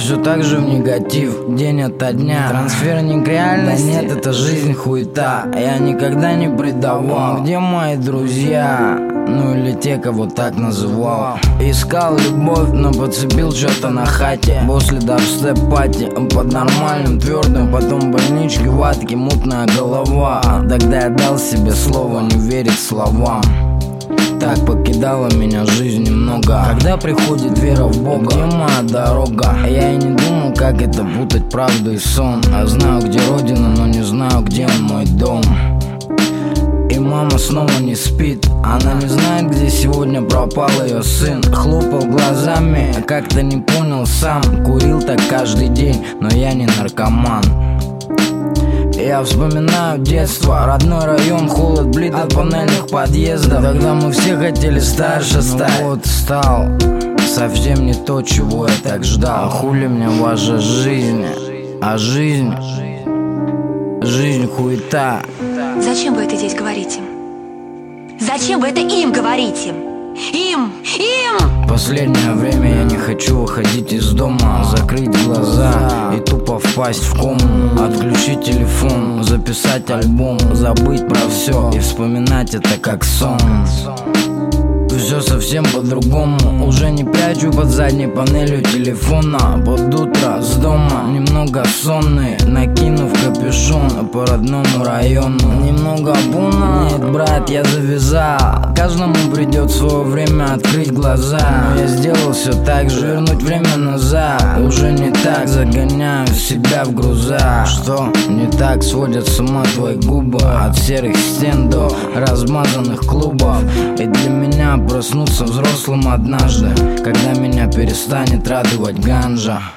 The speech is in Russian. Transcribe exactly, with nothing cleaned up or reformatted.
все так же в негатив, день ото дня. Трансферник реальности, да нет, это жизнь хуета. Я никогда не предавал. Где мои друзья? Ну или те, кого так называл. Искал любовь, но подцепил что-то на хате. После дабстеп-пати под нормальным твердым, потом больнички, ватки, мутная голова. Тогда я дал себе слово не верить словам. Так покидала меня жизнь немного. Когда приходит вера в Бога, где моя дорога? Я и не думал, как это путать правду и сон. Я знаю, где родина, но не знаю, где он, мой дом. И мама снова не спит. Она не знает, где сегодня пропал ее сын. Хлопал глазами, а как-то не понял сам. Курил так каждый день, но я не наркоман. Я вспоминаю детство, родной район, холод, блин от панельных подъездов. Тогда мы все хотели старше стать. Ну вот стал совсем не то, чего я так ждал. А хули мне ваша жизнь? А жизнь? Жизнь хуета. Зачем вы это здесь говорите? Зачем вы это им говорите? Им! Им! Последнее время я не хочу выходить из дома. Закрыть глаза и тупо впасть в кому. Отключить телефон, записать альбом, забыть про все и вспоминать это как сон. Все совсем по-другому. Уже не прячу под задней панелью телефона. Под утро с дома немного сонный, накинув капюшон по родному району. Немного буна, нет, брат, я завязал. Каждому придет свое время открыть глаза. Но я сделал все так же, вернуть время назад уже не так, загоняю себя в груза. Что не так, сводят с ума твои губы. От серых стен до размазанных клубов. И для меня проснуться взрослым однажды, когда меня перестанет радовать ганжа.